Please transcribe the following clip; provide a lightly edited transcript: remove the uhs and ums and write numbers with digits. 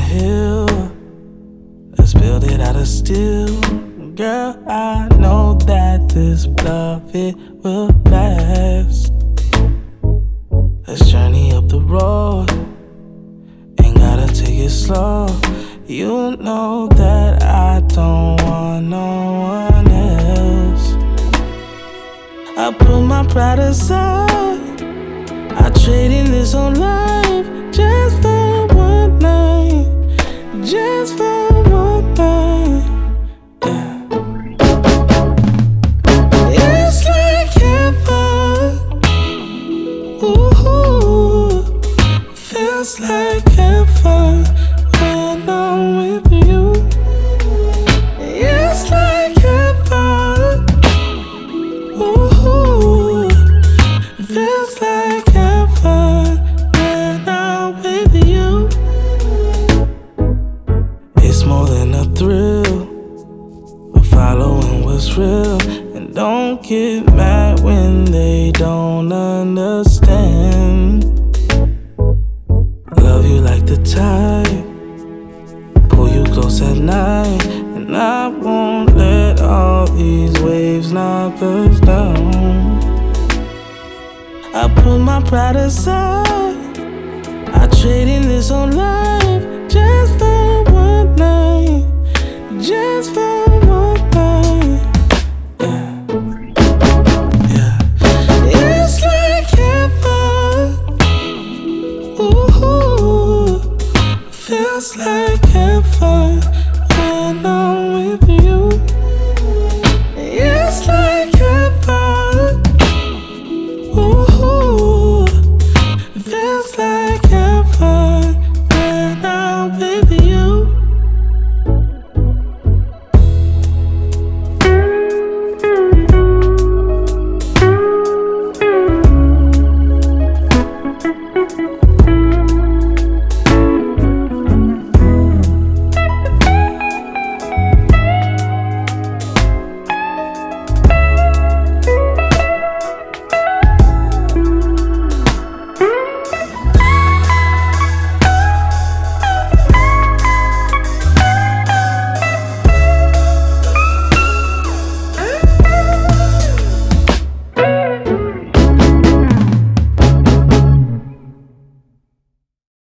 hill. Let's build it out of steel. Girl, I know that this love, it will last. Let's journey up the road. Ain't gotta take it slow. You know that I don't want no one else. I put my pride aside. I trade in this whole life just for one night. Just for one night. Yeah. It's like heaven. Ooh, feels like heaven when I'm with you. It's like heaven. Ooh, feels like heaven when I'm with you. It's more than a thrill, but following what's real. And don't get mad when they don't understand. Love you like the tide, pull you close at night. And I won't let all these waves knock us down. I put my pride aside. I trade in this whole life